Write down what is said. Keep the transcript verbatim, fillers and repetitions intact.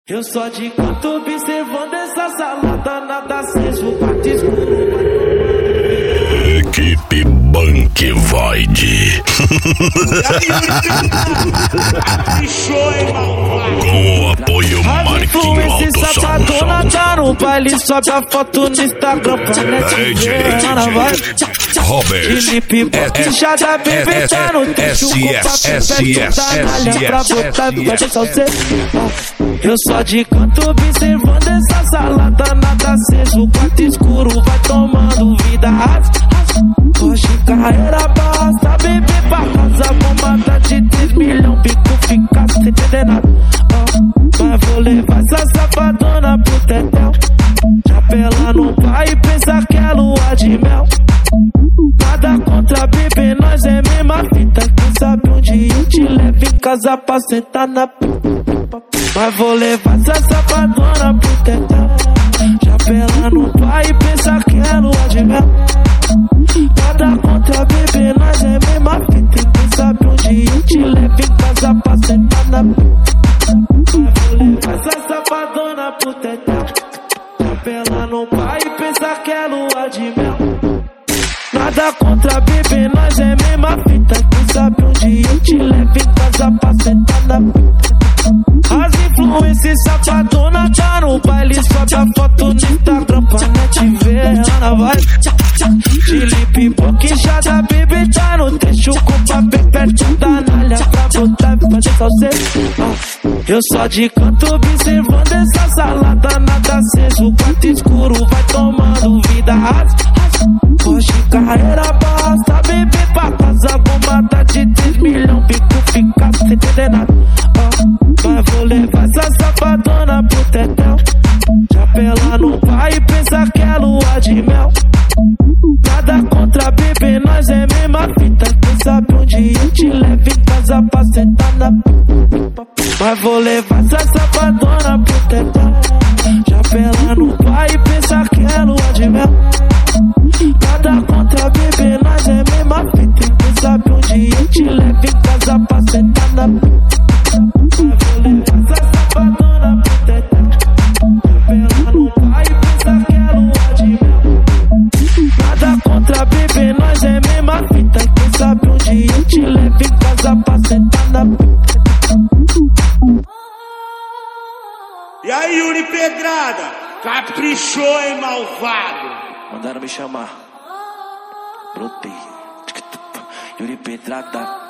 Eu só de canto observando essa salada, nada aceso, bate escuro. Equipe Bank Void. Com o apoio Marquinhos Alto Safadona tá no baile, sobe a foto no Instagram pra net ver. Ana vai Robert Felipe Boquinha da bebê tá no texto com papel da malha pra botar pode salser. Eu só de canto observando essa salada, nada aceso, quarto escuro, vai tomando vida. Hoje carreira basta, beber pra casa, bombada de três milhões, bico fica sem entender nada. Oh, mas vou levar essa safadona pro tetel. Chapela no pai e pensa que é lua de mel. Nada contra bebê, nós é mesma fita. Quem sabe um dia eu te levo em casa pra sentar na p. Mas vou levar essa safadona pro tetel. Chapela no pai e pensa que é lua de mel. Nada contra bebê, nós é mesma fita. Quem sabe um dia eu te levo em casa pra sentar na p. Mas vou levar essa safadona pro tetel. Chapela no pai e pensa que é lua de mel. Nada contra bebê, nós é mesma fita. Quem sabe um dia eu te levo em casa pra sentar na p. As influências safadona tá no baile, sobe a foto no Instagram pra net ver. Ana vai Felipe Boquinha da bebê tá no trecho com papel perto da nalha pra botar e fazer salser. Eu só de canto observando essa salada, nada aceso, quarto escuro, vai tomando vida. Hoje carreira basta, beber pra casa, bombada de três milhões, bico fica sem entender nada. Oh, mas vou levar essa safadona pro tetel. Chapela no pai e pensa que é lua de mel. Nada contra bebê, nós é mesma fita. Quem sabe um dia eu te levo em casa pra sentar na p. Mas vou levar essa safadona pro tetel. Chapela no pai e pensa que é lua de mel. Nada contra bebê, nós é mesma fita. Quem sabe um dia eu te levo em casa pra sentar na p. Mas vou levar essa safadona pro tetel. Chapela no pai e pensa que é lua de mel. Nada contra bebê, nós é mesma fita. Quem sabe um dia eu te levo em casa pra sentar na p. E aí, Yuri Pedrada? Caprichou, hein, malvado? Mandaram me chamar. Brotei. Yuri Pedrada.